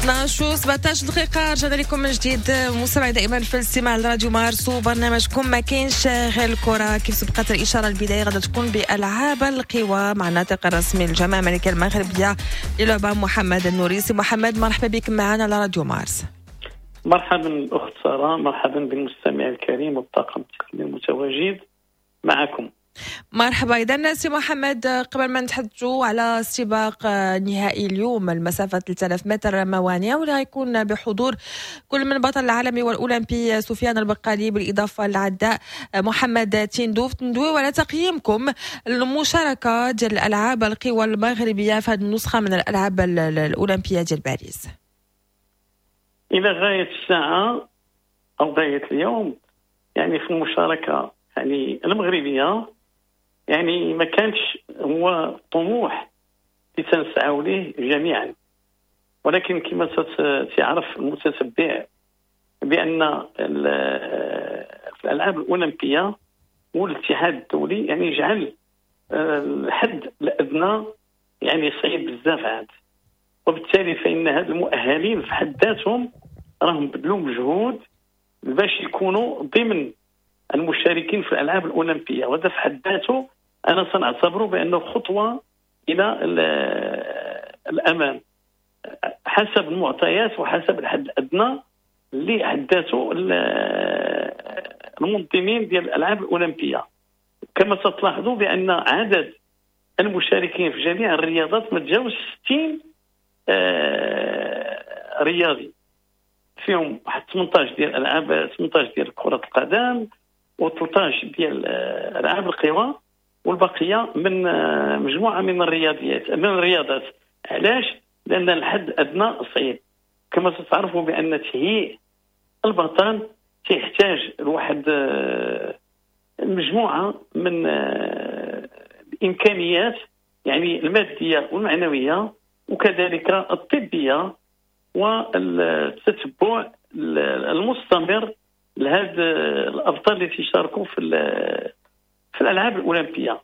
12 17 دقيقة رجعنا لكم من جديد مستمعي دائما في الاستماع لراديو مارس وبرنامجكم ما كاينش غير الكرة. كيف سبقت الإشارة البداية غادي تكون بألعاب القوى مع الناطق الرسمي للجامعة الملكية المغربية للعبة محمد النوريسي. محمد مرحبا بك معنا على راديو مارس. مرحبا الأخت سارة، مرحبا بالمستمع الكريم والطاقم التقني المتواجد معكم. مرحبا. إذن سي محمد، قبل ما نتحدثوا على سباق نهائي اليوم المسافة 3000 متر موانئ واللي غيكون بحضور كل من البطل العالمي والأولمبي سفيان البقالي بالإضافة للعداء محمد تندوف، ندويو على تقييمكم المشاركة ديال الألعاب القوى المغربية في هذه النسخة من الألعاب الأولمبية ديال باريس. إلى غاية الساعة أو غاية اليوم يعني في المشاركة يعني المغربية يعني ما كانش هو طموح اللي تنسعوا ليه جميعا، ولكن كما تعرف المتتبع بأن في الألعاب الأولمبية والاتحاد الدولي يعني يجعل الحد الأدنى يعني صعيب بزاف عاد، وبالتالي فإن هاد المؤهلين في حد ذاتهم راهم بدلوا مجهود باش يكونوا ضمن المشاركين في الألعاب الأولمبية، وهذا في حد ذاته أنا سنعتبره بأنه خطوة إلى الأمام حسب المعطيات وحسب الحد الأدنى اللي حداته المنظمين ديال الألعاب الأولمبية. كما تلاحظوا بأن عدد المشاركين في جميع الرياضات ما تجاوز 60 رياضي، فيهم واحد 18 ديال الألعاب، 18 ديال كرة القدم و13 ديال الألعاب القوى، والبقية من مجموعة من الرياضات. علاش؟ لأن الحد الأدنى صعيب. كما تعرفوا بأن تهيئ البطل تحتاج لواحد مجموعة من الإمكانيات يعني المادية والمعنوية وكذلك الطبية والتتبع المستمر لهذا الأبطال التي شاركوا في الألعاب الأولمبية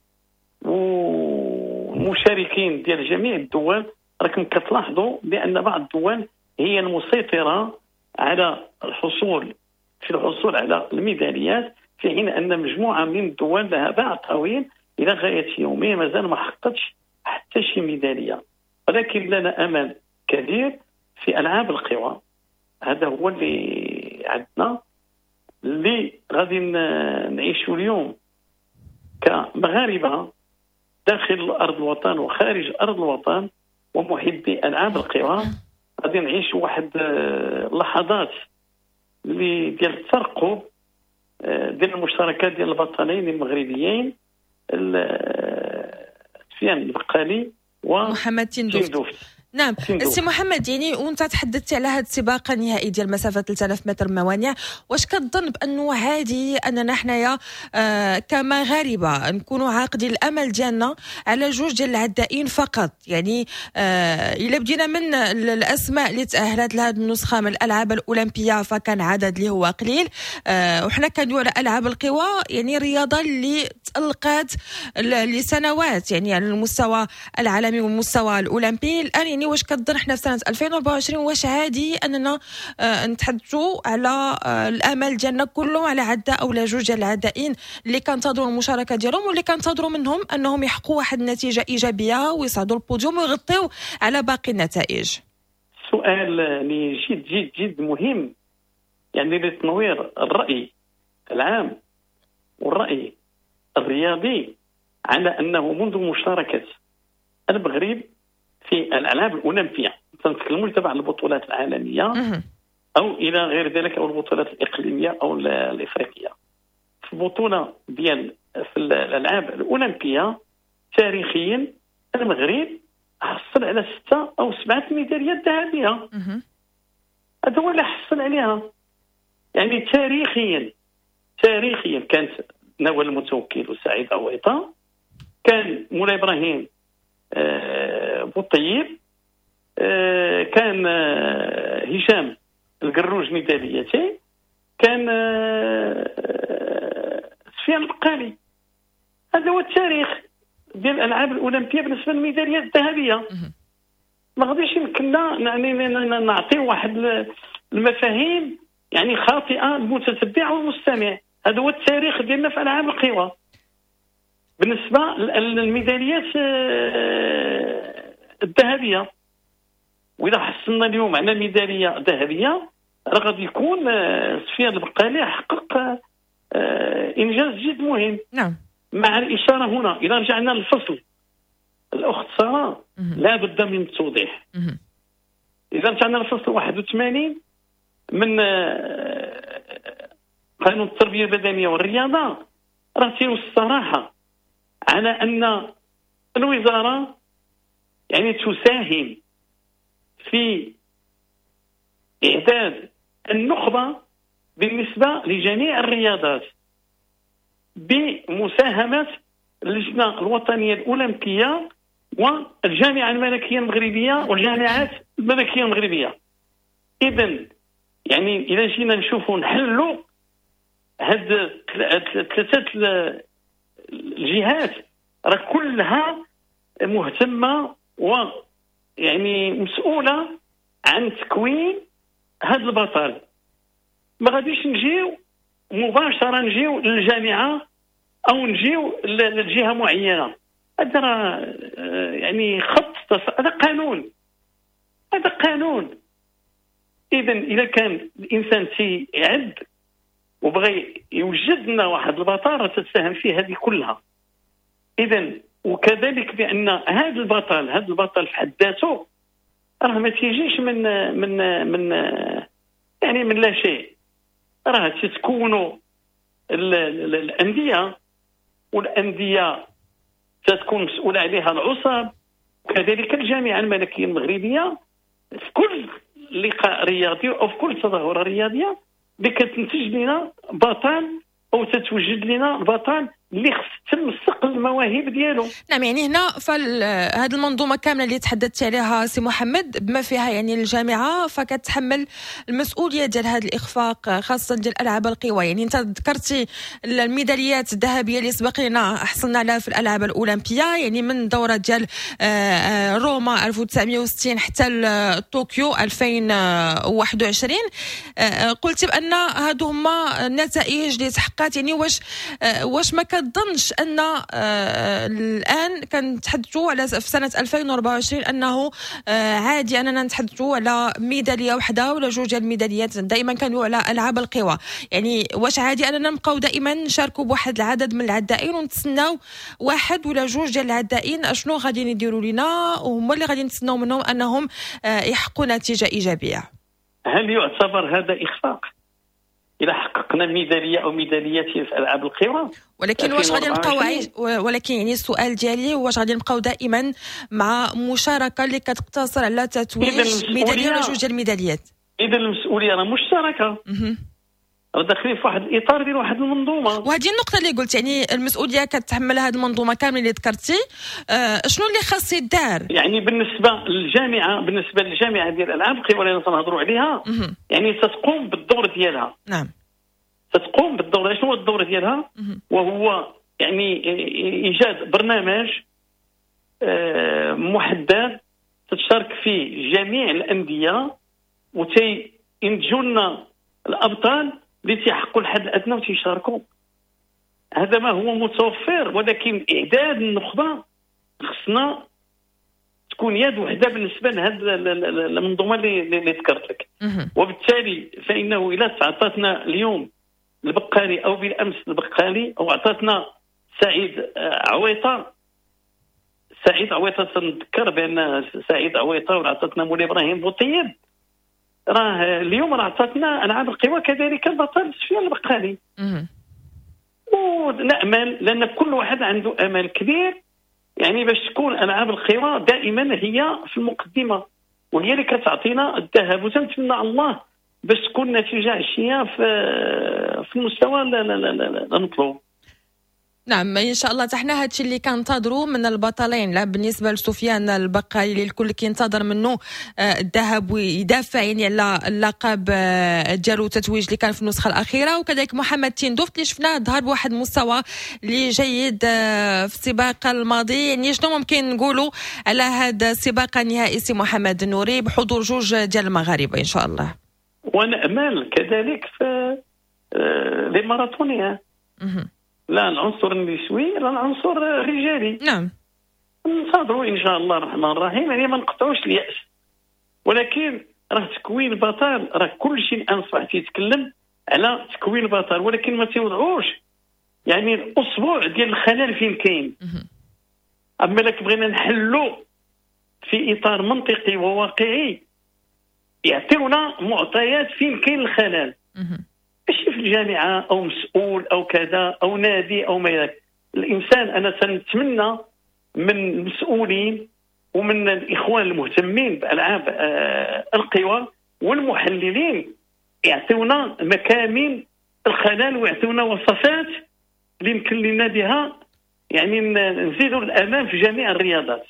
والمشاركين ديال جميع الدول. راكم كتلاحظوا بأن بعض الدول هي المسيطرة على الحصول على الميداليات، في حين أن مجموعة من الدول لها باع طويل إلى غاية يومين مازال ما حققتش حتى شي ميدالية، ولكن لنا أمل كبير في ألعاب القوى. هذا هو اللي عندنا اللي غادي نعيشوا اليوم كمغاربة داخل أرض الوطن وخارج أرض الوطن ومحبي ألعاب القوى. غادي نعيشوا واحد اللحظات اللي ديال الترقب ديال المشاركات ديال البطلين المغربيين سفيان البقالي ومحمد تندوف. نعم سي محمد، يعني وانت تحدثت على هذا السباق النهائي ديال مسافه 3000 متر موانئ، واش كتظن بانه عادي اننا حنايا كمغاربه نكونوا عاقدين الامل ديالنا على جوج ديال العدائين فقط؟ يعني الا بدينا من الاسماء اللي تاهلت لهذه النسخه من الالعاب الاولمبيه فكان عدد اللي هو قليل، وحنا كندويو على العاب القوى يعني رياضه اللي تألقت لسنوات يعني على المستوى العالمي والمستوى الاولمبي. الان يعني واش كتظن حنا في سنه 2024 واش عادي اننا نتحدثوا على الامل ديالنا كله على عداء او لا جوج ديال العدائين اللي كنتظروا المشاركه ديالهم واللي كنتظروا منهم انهم يحققوا واحد النتيجه ايجابيه ويصعدوا البوديوم ويغطيو على باقي النتائج؟ سؤال يعني جد جد جد مهم، يعني لتنوير الراي العام والراي الرياضي على انه منذ مشاركه المغرب في الألعاب الأولمبية، تنتكلموا تبع البطولات العالمية أو إلى غير ذلك أو البطولات الإقليمية أو الإفريقية، في البطولة ديال في الألعاب الأولمبية تاريخيا المغرب حصل على 6 أو 7 ميداليات ذهبية. هذا هو اللي حصل عليها. يعني تاريخيا كانت نوال المتوكل وسعيد عويطة، كان مولاي إبراهيم بوطيب، كان هشام القروج ميداليتين، كان سفيان البقالي. هذا هو التاريخ ديال الألعاب الأولمبية بالنسبة للميداليات الذهبية. ما غاديش يمكننا نعطيو واحد المفاهيم يعني خاطئه للمتتبع والمستمع. هذا هو التاريخ ديالنا في العاب القوى. بالنسبه للميداليات الذهبيه، واذا حصلنا اليوم على ميداليه ذهبيه راه غادي يكون سفيان البقالي حقق انجاز جد مهم. نعم. مع الاشاره هنا اذا رجعنا للفصل الاخت ساره لا بد من التوضيح. اذا رجعنا للفصل 81 من قانون التربيه البدنيه والرياضه راه تيوصي الصراحه على ان الوزاره يعني تساهم في إعداد النخبة بالنسبة لجميع الرياضات بمساهمة اللجنة الوطنية الأولمبية والجامعة الملكية المغربية والجامعات الملكية المغربية. إذن يعني إذا جينا نشوفوا نحلوا هاد ثلاثة الجهات راه كلها مهتمة ويعني مسؤولة عن تكوين هذا البطل. ما غاديش نجيو مباشرة نجيو للجامعة أو نجيو لجهة معينة. هذا يعني خط، هذا قانون، هذا قانون. إذا كان الإنسان تيعد وبغى يوجد لنا واحد البطالة تتساهم فيه هذه كلها. إذا وكذلك بأن هذا البطل في حد ذاته راه ما تيجيش من يعني من لا شيء. راه تتكونوا الأندية، والأندية تتكون مسؤولة عليها العصب، وكذلك الجامعة الملكية المغربية في كل لقاء رياضي أو في كل تظاهرة رياضية اللي كتنتج لنا بطل أو تتوجد لنا البطل اللي خص تمسق المواهب ديالو. نعم، يعني هنا هذه المنظومه كامله اللي تحدثت عليها سي محمد بما فيها يعني الجامعه فكتحمل المسؤوليه ديال هذا الاخفاق خاصه ديال العاب القوى. يعني انت ذكرتي الميداليات الذهبيه اللي سبق لنا حصلنا عليها في الالعاب الاولمبيه، يعني من دوره ديال روما 1960 حتى طوكيو 2021. قلت بان هادو هما النتائج اللي تحققت. يعني واش ما كتظنش ان الان كنتحدثوا على في سنه 2024 انه عادي اننا نتحدثوا على ميداليه واحده ولا جوج ديال الميداليات؟ دائما كانوا على العاب القوى. يعني واش عادي اننا نبقاو دائما نشاركوا بواحد العدد من العدائين ونتسناو واحد ولا جوج ديال العدائين اشنو غادي يديروا لنا وهما اللي غادي نتسناو منهم انهم يحققوا نتيجه ايجابيه؟ هل يعتبر هذا اخفاق إذا حققنا ميدالية أو ميداليات في ألعاب القوى؟ ولكن واش غادي نبقاو ولكن يعني السؤال ديالي واش غادي نبقاو دائما مع مشاركة اللي كتقتصر على تتويج ميدالية ولا جوج ديال الميداليات؟ إذا المسؤولية راه مشتركة. راه داخلين في واحد الإطار ديال واحد المنظومة. وهذه النقطة اللي قلت يعني المسؤولية كتحملها هذه المنظومة كاملة اللي ذكرتي. شنو اللي خاص يدار؟ يعني بالنسبة للجامعة ديال الألعاب القوى اللي تنهضروا عليها يعني تتقوم بالدور ديالها. نعم. تتقوم بالدور. شنو هو الدور ديالها؟ وهو يعني إيجاد برنامج محدد تتشارك فيه جميع الأندية وتينتجوا لنا الأبطال اللي تيحققوا الحد الأدنى وتيشاركوا. هذا ما هو متوفر، ولكن إعداد النخبة خصنا تكون يد وحده بالنسبة لهذه المنظومة اللي ذكرت لك. وبالتالي فإنه إذا تعطتنا اليوم البقالي أو بالأمس البقالي أو أعطتنا سعيد عويطة تنذكر بأن سعيد عويطة وعطتنا مولاي إبراهيم بوطيب، راه اليوم راه عطاتنا ألعاب القوى كذلك البطل سفيان البقالي. ونأمل لأن كل واحد عنده أمل كبير يعني باش تكون ألعاب القوى دائما هي في المقدمة وهي اللي كتعطينا الذهب، وتنتمنى الله باش تكون نتيجة عشية في المستوى المطلوب. نعم ان شاء الله تحنا هادشي اللي كننتظروا من البطلين. لا بالنسبه لسفيان البقالي اللي الكل كينتظر منه الذهب ويدافع يعني على اللقب ديالو التتويج اللي كان في النسخه الاخيره، وكذلك محمد تيندوفت اللي شفناه ظهر بواحد المستوى اللي جيد في السباق الماضي. يعني شنو ممكن نقولوا على هذا السباق النهائي سي محمد النوري بحضور جوج ديال المغاربه ان شاء الله؟ ونأمل كذلك في لي ماراثونيين، لا العنصر النسوي لا العنصر الرجالي. نعم نصادروا ان شاء الله الرحمن الرحيم، يعني ما نقطعوش الياس، ولكن راه تكوين بطل، راه كل شيء الان صبح تيتكلم على تكوين بطل، ولكن ما تيوضعوش يعني الاصبع ديال الخلل فين كاين. اما لك بغينا نحلوا في اطار منطقي وواقعي يعطيونا معطيات فين كاين الخلل، ماشي في الجامعه او مسؤول او كذا او نادي او ما يلك. الانسان انا سنتمنى من المسؤولين ومن الاخوان المهتمين بالعاب القوى والمحللين يعطيونا مكامن الخلل ويعطيونا وصفات اللي يمكن لنا بها يعني نزيدوا الامام في جميع الرياضات،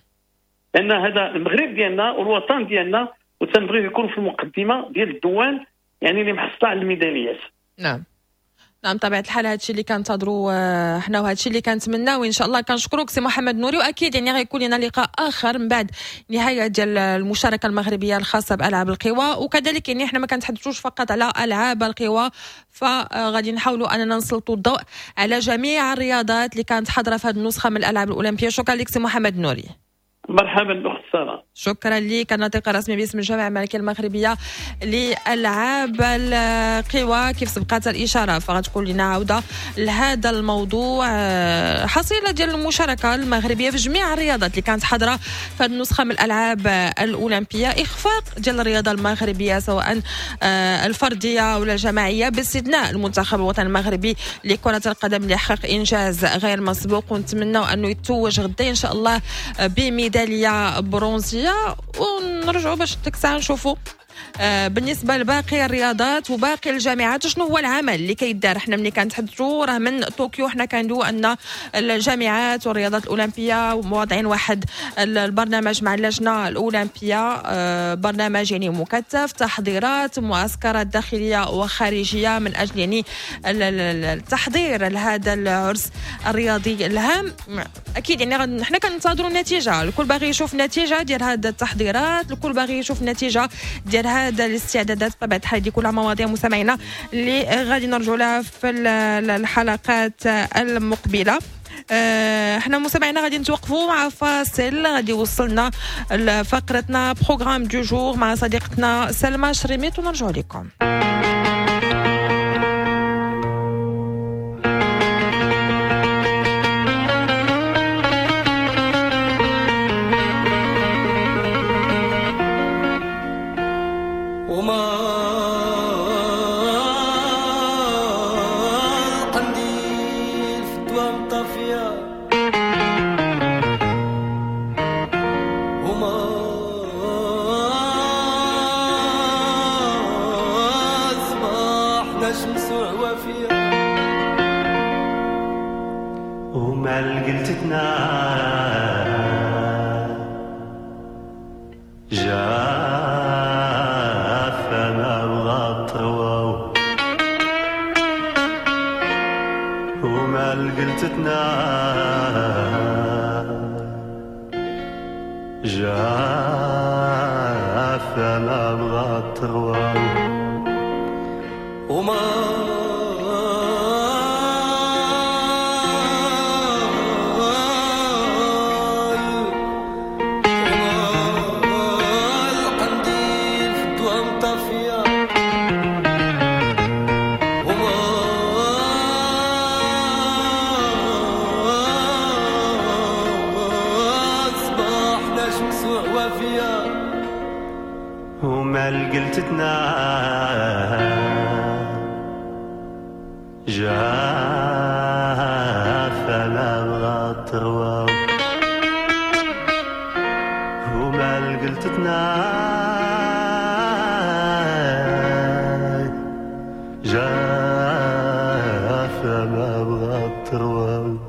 لان هذا المغرب ديالنا والوطن ديالنا وتنبغيو يكون في المقدمه ديال الدول يعني اللي محصله على الميداليات. نعم طبيعة الحال هادشي اللي كنتظروا حنا وهادشي اللي كنتمناو ان شاء الله. كنشكروك سي محمد نوري، واكيد يعني غيكون لنا لقاء اخر من بعد نهايه ديال المشاركه المغربيه الخاصه بالعاب القوى، وكذلك يعني حنا ما كنتحدثوش فقط على العاب القوى، فغادي نحاولوا اننا نسلطوا الضوء على جميع الرياضات اللي كانت حاضره في هذه النسخه من الالعاب الاولمبيه. شكرا لك سي محمد نوري. مرحبا اخت ساره. شكرا لك. الناطق الرسمي باسم الجامعه الملكيه المغربيه للالعاب القوى كيف سبقت الاشاره، فغتكون لنا عوده لهذا الموضوع حصيله ديال المشاركه المغربيه في جميع الرياضات اللي كانت حاضره في هذه النسخه من الالعاب الاولمبيه. اخفاق ديال الرياضه المغربيه سواء الفرديه ولا الجماعيه، باستثناء المنتخب الوطني المغربي لكره القدم اللي حقق انجاز غير مسبوق، ونتمنوا انه يتوج غدا ان شاء الله بميداليه برونزيه، ونرجعوا باش ديك الساعه نشوفوا بالنسبه لباقي الرياضات وباقي الجامعات شنو هو العمل اللي كيدار. حنا ملي كنتحدثوا راه من طوكيو حنا كندويو ان الجامعات والرياضات الاولمبيه واضعين واحد البرنامج مع اللجنه الاولمبيه، برنامج يعني مكثف، تحضيرات، معسكرات داخليه وخارجيه من اجل يعني التحضير لهذا العرس الرياضي الهام. اكيد يعني حنا كننتظروا النتيجه، الكل باغي يشوف نتيجه ديال هذه التحضيرات، الكل باغي يشوف نتيجه ديال هذا الاستعدادات. بطبيعه الحال دي كلها مواضيع مستمعينا اللي غادي نرجعوا لها في الحلقات المقبله. احنا مستمعينا غادي نتوقفوا مع فاصل، غادي وصلنا لفقرتنا بروغرام دو جور مع صديقتنا سلمى شريميت ونرجعوا لكم. ومال قلتتنا فلا بغى تروى ومال قلتتنا فلا بغى تروى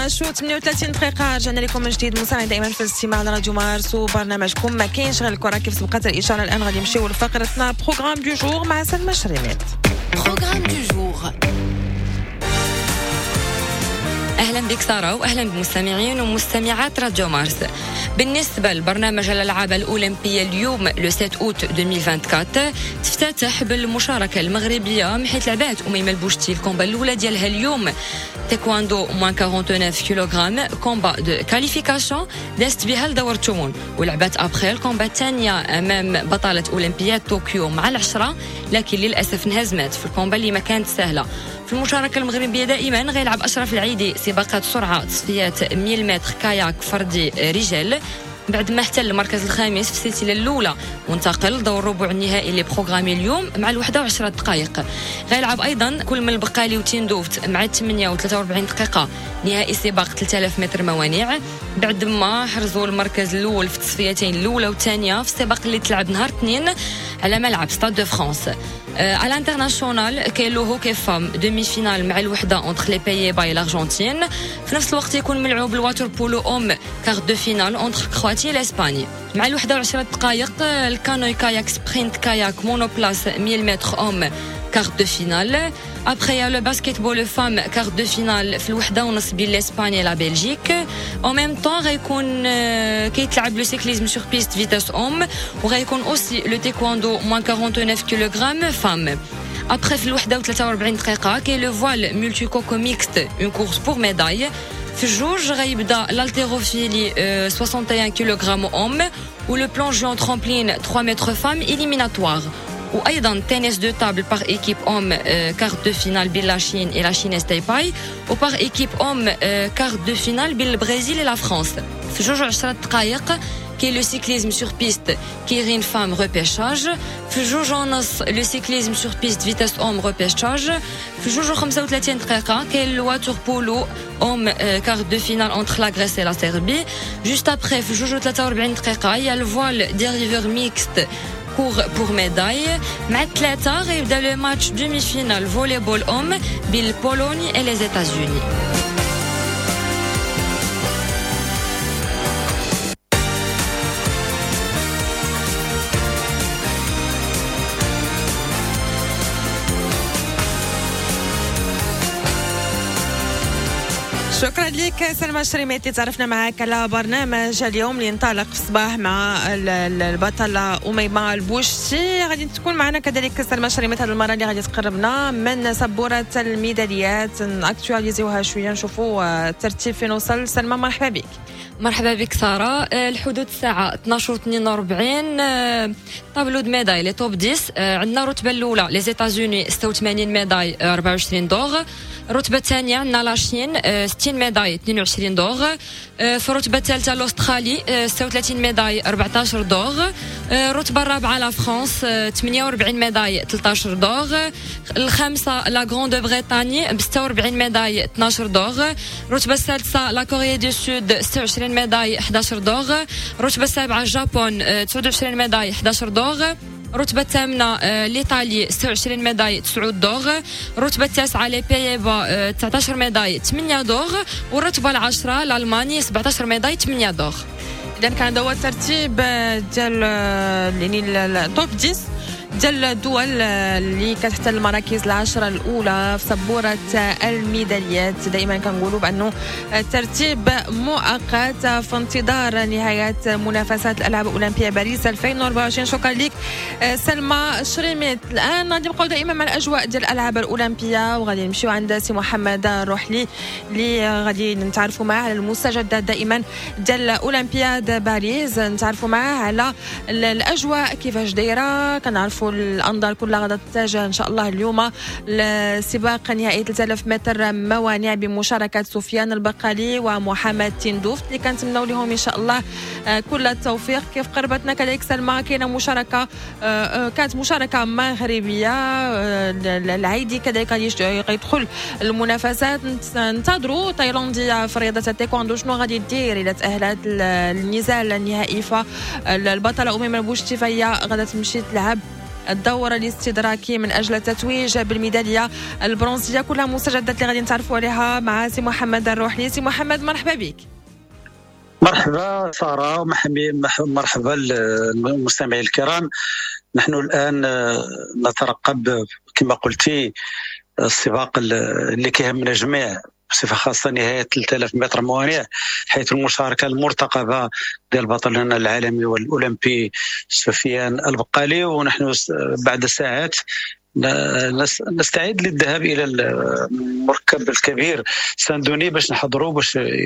38 دقيقة رجعنا لكم من جديد. مستمعين دائما في الاستماع على راديو مارس وبرنامجكم ما كاينش غير الكرة كيف سبقت الإشارة. الآن غادي نمشيو لفقرتنا بروغرام دو جور مع سلمى شريمات. بروغرام دو جور. أهلا بك سارة وأهلا بمستمعين ومستمعات راديو مارس. بالنسبة لبرنامج الألعاب الأولمبية اليوم لو 7 أوت 2024 تفتتح بالمشاركة المغربية من حيث لعبات أميمة البوشتي. الكومبا الأولى ديالها اليوم تايكواندو موان 49 كيلوغرام كومبا دو كاليفيكاسيون دازت بها لدور تشومون، ولعبات أبخي الكومبا الثانية أمام بطلة أولمبياد طوكيو مع العشرة، لكن للأسف انهزمت في الكومبا اللي ما كانت سهلة. في المشاركة المغربية دائما غيلعب أشرف العيدي سباقات سرعة تصفيات 1000 متر كاياك فردي رجال بعد ما احتل المركز الخامس في السلسلة الأولى وانتقل دور ربع النهائي اللي بروغرامي اليوم مع 21 دقائق. غيلعب أيضا كل من البقالي وتيندوفت مع 8 و43 دقيقة نهائي سباق 3000 متر موانع بعد ما حرزوا المركز الأول في التصفيتين الأولى والثانية في السباق اللي تلعب نهار اثنين على ملعب ستاد دو فرانس. à l'international كاين لو هوكي فام دومي فينال مع الوحده انتر لي بايبا الارجنتين. في نفس الوقت يكون ملعوب الواتر بولو اوم كارت دو فينال انتر كرواتيا الاسباني مع 21 دقائق. الكانوي كاياك سبرينت كاياك مونوبلاس 1000 متر اوم كارت دو فينال. Après, il y a le basketball femme, quart de finale, في الوحدة ونص بين l'Espagne et la Belgique. En même temps, غيكون كيتلعب le cyclisme sur piste vitesse homme, وغيكون aussi le taekwondo moins 49 kg femme. Après, في الوحدة و43 دقيقة, كاين le voile multicoco mixte, une course pour médaille. في الجوج غيبدا l'haltérophilie 61 kg homme, ou le plongeon en trampoline 3 mètres femme éliminatoire. وأيضا tennis de table par équipe homme quart de finale بين la Chine et la Chine Taipei و par équipe homme quart de finale بين البرازيل et la France. في جوج 10 دقائق كاين le cyclisme sur piste كاين femme repêchage. في جوج ونص le cyclisme sur piste vitesse homme repêchage. في جوج 35 دقيقة كاين le water polo homme quart de finale entre la Grèce et la Serbie. Juste après في جوج 43 دقيقة il y a le voile dériveur mixte pour médaille. مع 3 غيبدا le match demi-finale volleyball homme بين Pologne et les États-Unis. شكرا لك سلمى شريماتي. تعرفنا معك على برنامج اليوم اللي ينطلق في الصباح مع البطلة أميمة البوشتي. غادي تكون معنا كذلك سلمى شريمات هذه المرة اللي غادي تقربنا من سبورة الميداليات نأكتواليزيوها شوية نشوفوا الترتيب فين وصل. سلمى مرحبا بك. مرحبا بك سارة. الحدود الساعة 12:42 طابلو د ميداي لي توب 10. عندنا الرتبة الأولى لي زيتازوني 86 ميداي 24 دور. الرتبة الثانية عندنا لاشين 60 ميداي 22 دور. في الرتبة الثالثة الأسترالي 36 ميداي 14 دور. الرتبة الرابعة لا فرانس 48 ميداي 13 دور. الخامسة لا غراند بريطانيا ب 46 ميداي 12 دور. الرتبة السادسة لا كوريا دو سود 26 ميداي 11 دور. الرتبة السابعة اليابان 29 ميداي 11 دور. الرتبة الثامنة الإيطالي 26 ميداي 9 دور. الرتبة التاسعة لي بايبا 19 ميداي 8 دور. والرتبة العاشرة الألماني 17 ميداي 8 دور. إذا كان هو الترتيب ديال يعني التوب 10 ديال الدول اللي كتحتل المراكز العشرة الأولى في سبورة الميداليات. دائما كنقولوا بأنه الترتيب مؤقت في انتظار نهاية منافسات الألعاب الأولمبية باريس 2024. شكرا لك سلمى شريمات. الآن غادي نبقاو دائما مع الأجواء ديال الألعاب الأولمبية وغادي نمشيو عند سي محمد الروحلي اللي غادي نتعرفوا معاه على المستجدات دائما ديال أولمبياد باريس. نتعرفوا معاه على الأجواء كيفاش دايرة. كنعرفوا الأنظار كلها غادي تتجه إن شاء الله اليوم لسباق نهائي 3000 متر موانع بمشاركة سفيان البقالي ومحمد تيندوفت اللي كنتمنوا لهم إن شاء الله كل التوفيق. كيف قربتنا كذلك سلمى كاينة مشاركة كانت مشاركة مغربية. العيدي كذلك غيدخل المنافسات. ننتظروا تايلاندية في رياضة التايكواندو شنو غادي دير إذا تأهلت النزال النهائي. فالبطلة أميمة البوشتي فهي غادي تمشي تلعب الدور الاستدراكي من أجل التتويج بالميدالية البرونزية. كلها مستجدات اللي غادي نتعرفوا عليها مع سي محمد الروحلي. سي محمد مرحبا بك. مرحبا سارة ومرحبا المستمعين الكرام. نحن الآن نترقب كما قلتي السباق اللي كيهمنا جميع بصفة خاصة نهاية 3000 متر موانع، حيث المشاركة المرتقبة ديال بطلنا العالمي والأولمبي سفيان البقالي، ونحن بعد ساعات نستعد للذهاب الى المركب الكبير ساندوني باش نحضروا،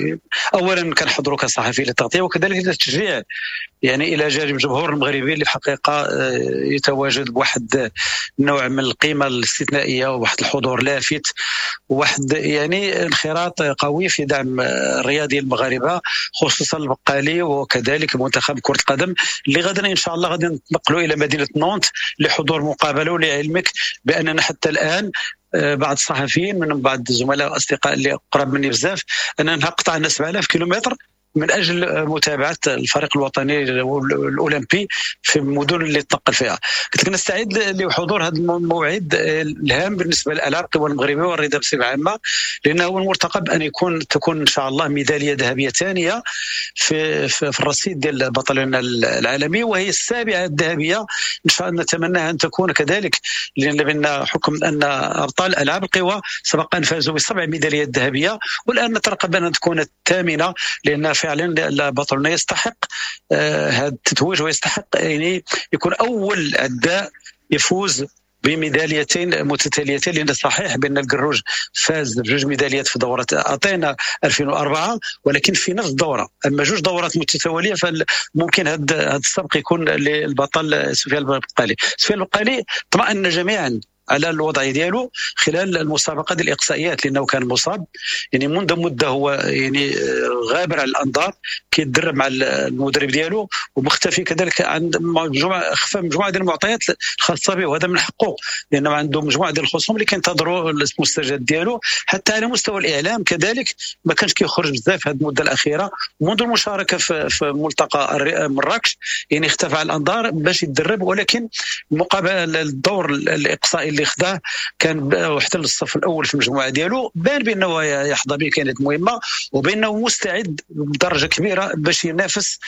اولا كنحضروا كصحفي للتغطيه وكذلك للتشجيع يعني الى جانب الجمهور المغربي اللي في الحقيقه يتواجد بواحد النوع من القيمه الاستثنائيه وواحد الحضور لافت وواحد يعني انخراط قوي في دعم الرياضيين المغاربه خصوصا البقالي وكذلك منتخب كره القدم اللي غدا ان شاء الله غادي نتنقلوا الى مدينه نونت لحضور مقابله. ولعلمك باننا حتى الان بعض الصحفيين من بعض الزملاء واصدقاء اللي قرب مني بزاف اننا قطعنا 7000 كيلومتر من اجل متابعه الفريق الوطني الاولمبي في المدن اللي تنقل فيها. قلت لك نستعد لحضور هذا الموعد الهام بالنسبه للالعاب القوى المغربيه والرياضه بصفه عامه، لانه هو المرتقب ان تكون ان شاء الله ميداليه ذهبيه ثانيه في الرصيد ديال بطلنا العالمي، وهي السابعه الذهبيه ان شاء الله نتمنى ان تكون كذلك، لان حكم ان ابطال العاب القوى سبق ان فازوا ب7 ميداليات ذهبيه، والان نترقب ان تكون الثامنه، لان فعلا بطلنا يستحق هذا التتويج ويستحق يعني يكون اول عداء يفوز بميداليتين متتاليتين، لان صحيح بان القروج فاز بجوج ميداليات في دوره اثينا 2004 ولكن في نفس الدوره، اما جوج دورات متتاليه فممكن هذا السبق يكون للبطل سفيان البقالي. سفيان البقالي اطمأن جميعا على الوضع ديالو خلال المسابقات الاقصائيات، لانه كان مصاب يعني منذ مده، هو يعني غابر على الانظار كيتدرب مع المدرب ديالو ومختفي كذلك عند خفى مجموعه ديال المعطيات الخاصه به، وهذا من حقه لانه عنده مجموعه ديال الخصوم اللي كينتظروا المستجد ديالو. حتى على مستوى الاعلام كذلك ما كانش كيخرج بزاف هذه المده الاخيره منذ المشاركه في ملتقى مراكش، يعني اختفى على الانظار باش يتدرب، ولكن مقابل الدور الاقصائي اللي خداه كان واحتل الصف الاول في المجموعه ديالو، بان بانه يحظى بامكانيات مهمه وبانه مستعد بدرجه كبيره باش ينافس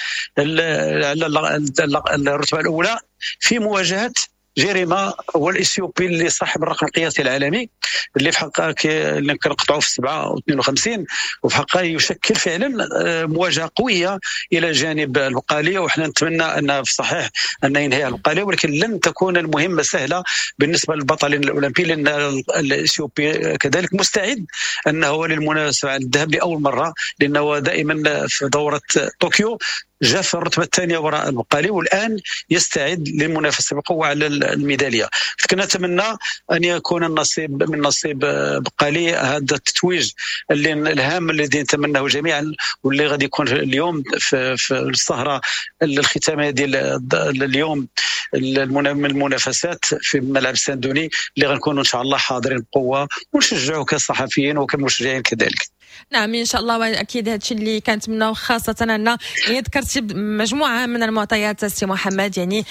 على الرتبه الاولى في مواجهه جيريما هو الاثيوبي اللي صاحب الرقم القياسي العالمي اللي في حقه كنقطعوا في 57 وفي حقه يشكل فعلا مواجهه قويه الى جانب البقالي، وحنا نتمنى ان في صحيح ان ينهيها البقالي، ولكن لن تكون المهمه سهله بالنسبه للبطل الاولمبي، لان الاثيوبي كذلك مستعد انه للمنافسه على الذهب لاول مره، لانه دائما في دوره طوكيو جاء في الرتبه الثانيه وراء البقالي والان يستعد للمنافسه بقوه على الميداليه. كنا نتمنى ان يكون النصيب من نصيب بقالي هذا التتويج اللي الهام الذي نتمناه جميعا، واللي غادي يكون اليوم في السهره الختاميه ديال اليوم من المنافسات في ملعب ساندوني اللي غنكونوا ان شاء الله حاضرين بقوه ونشجعوا كصحفيين وكمشجعين كذلك. نعم ان شاء الله، واكيد هادشي اللي كنتمناو، خاصه ان ذكرتي مجموعه من المعطيات السي محمد، يعني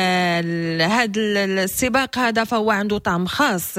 هذا السباق هذا فهو عنده طعم خاص،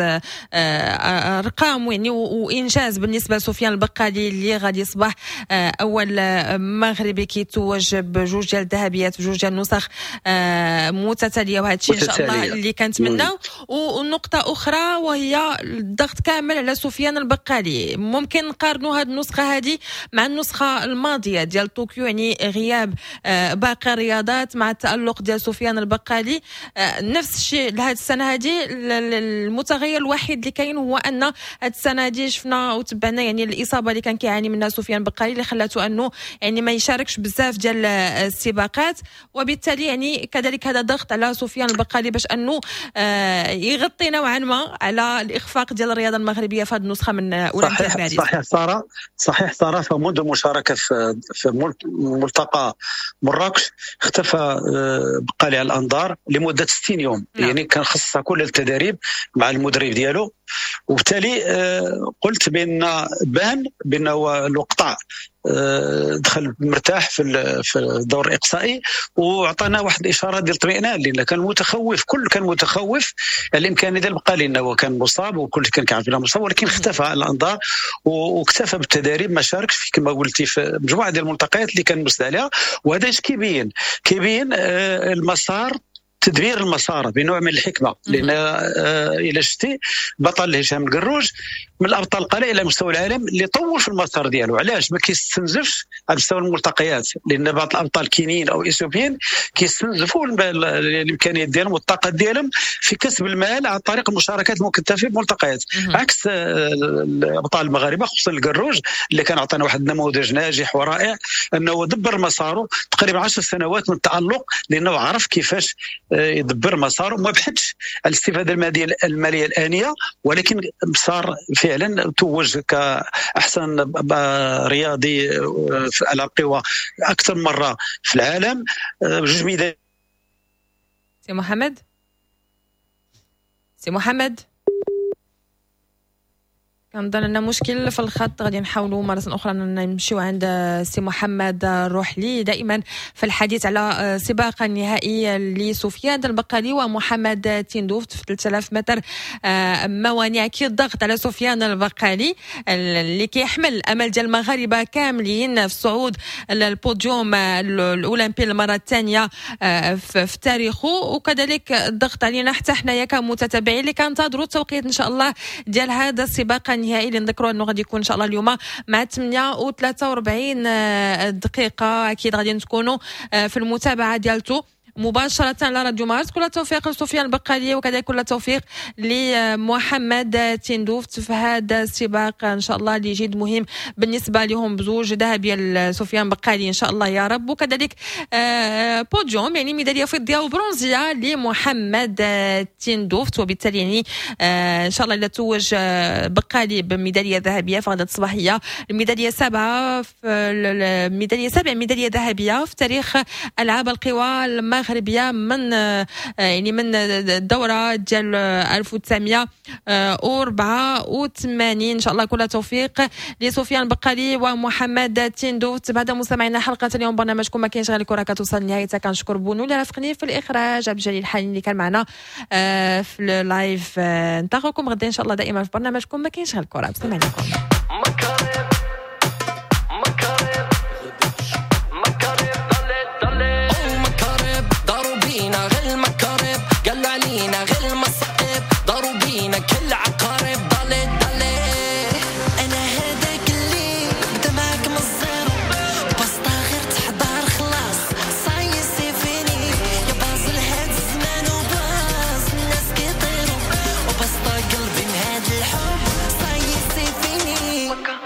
ارقام يعني وانجاز بالنسبه لسفيان البقالي اللي غادي يصبح اول مغربي كيتوج بجوج ديال الذهبيات بجوج ديال النسخ متتاليه، وهذا الشيء ان شاء الله اللي كنتمناو. ونقطه اخرى وهي الضغط كامل على سفيان البقالي. ممكن نقارنوا هذه النسخه هذه مع النسخه الماضيه ديال طوكيو، يعني غياب باقي الرياضات مع التألق ديال سفيان البقالي. نفس الشيء لهذه السنه هذه، المتغير الوحيد اللي كاين هو ان هذه السنه هذه شفنا وتبعنا يعني الاصابه اللي كان كيعاني منها سفيان البقالي اللي خلاته انه يعني ما يشاركش بزاف ديال السباقات، وبالتالي يعني كذلك هذا ضغط على سفيان البقالي باش انه يغطي نوعا ما على الاخفاق ديال الرياضه المغربيه في هذه النسخه من اولمبياد باريس. صحيح ساره، فمنذ المشاركه في ملتقى مراكش اختفى بقالي على الانظار لمده 60 يوم. يعني كان خصها كل التدريب مع المدرب ديالو، وبالتالي قلت بان بانه الوقطع دخل مرتاح في الدور الاقصائي، وعطانا واحد الاشاره ديال الاطمئنان، لان كان متخوف، كل كان متخوف الامكانيه ديال بقى، لانه هو كان مصاب وكل كان كيعرف انه مصاب، ولكن اختفى على الانظار واكتفى بالتدريب، ما شاركش في كما قلتي في مجموعه ديال الملتقيات اللي كان مسؤول عليها. وهذا اش كيبين المسار، تدبير المسار بنوع من الحكمه، لان الى شتي بطل هشام القروج من الابطال القلائل على مستوى العالم اللي طول في المسار ديالو. علاش ما كيستنزفش على مستوى الملتقيات؟ لان بعض الابطال كينيين او اثيوبيين كيستنزفوا الامكانيات ديالهم والطاقه ديالهم في كسب المال عن طريق المشاركات المكثفه في الملتقيات، عكس الابطال المغاربه خصوصا القروج اللي كان عطانا واحد النموذج ناجح ورائع، انه دبر مساره تقريبا 10 سنوات من التالق، لانه عرف كيفاش يدبر مساره، وما بحثش على الاستفاده الماليه الانيه، ولكن صار فعلا توج كاحسن رياضي على القوى اكثر مره في العالم. جوج ميداليات. سي محمد كنظن لنا مشكل في الخط، غادي نحاولوا مرة أخرى نمشيو عند سي محمد الروحلي دائما في الحديث على سباق النهائي لسفيان البقالي ومحمد تندوفت في 3000 متر موانع. أكيد ضغط على سفيان البقالي اللي كيحمل الأمل ديال المغاربة كاملين في الصعود للبوديوم الأولمبي المرة الثانية في تاريخه، وكذلك الضغط علينا حتى حنايا كمتتابعين اللي كنتظروا التوقيت إن شاء الله ديال هذا السباق النهائي اللي نذكروا انه غادي يكون ان شاء الله اليوم مع 8:43 دقيقه. اكيد غادي تكونوا في المتابعه ديالته مباشرة على راديو مارس. كل التوفيق لسفيان البقالي وكذلك كل التوفيق لمحمد تندوفت في هذا السباق ان شاء الله اللي جد مهم بالنسبة لهم، بزوج ذهبية لسفيان البقالي ان شاء الله يا رب، وكذلك بوديوم يعني ميدالية فضية وبرونزية لمحمد تندوفت، وبالتالي يعني ان شاء الله اذا توج بقالي بميدالية ذهبية فغدا تصبح هي الميدالية 7 ميدالية ذهبية في تاريخ العاب القوى المغربية من يعني من الدورة ديال 1984. ان شاء الله كل توفيق لسفيان البقالي ومحمد تندوفت. بعد مستمعينا حلقة اليوم برنامجكم ما كاينش غير الكرة كتوصل نهايتها. كنشكر بونو اللي رافقني في الاخراج، عبد الجليل الحالي اللي كان معنا في اللايف. نلتقيكم غدا ان شاء الله دائما في برنامجكم ما كاينش غير الكرة. بسم الله. Waka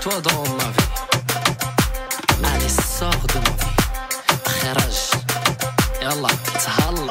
toi dans ma vie. Allez, sors de ma vie. خرج يلا تهلا.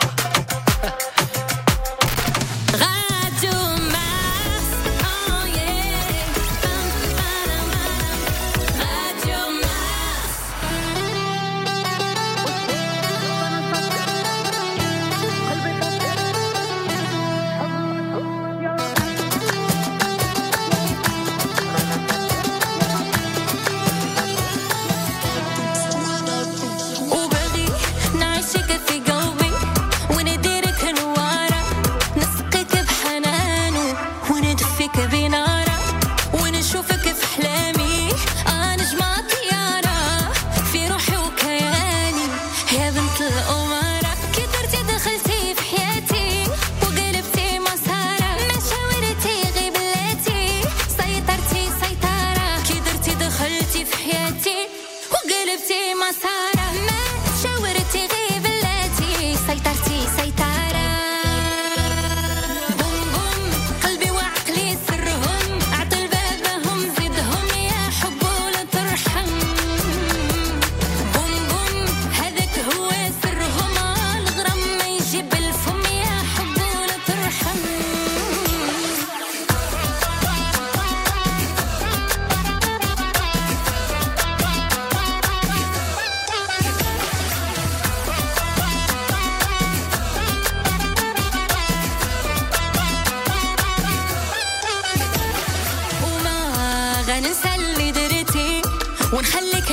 ننسى اللي درتي ونخليك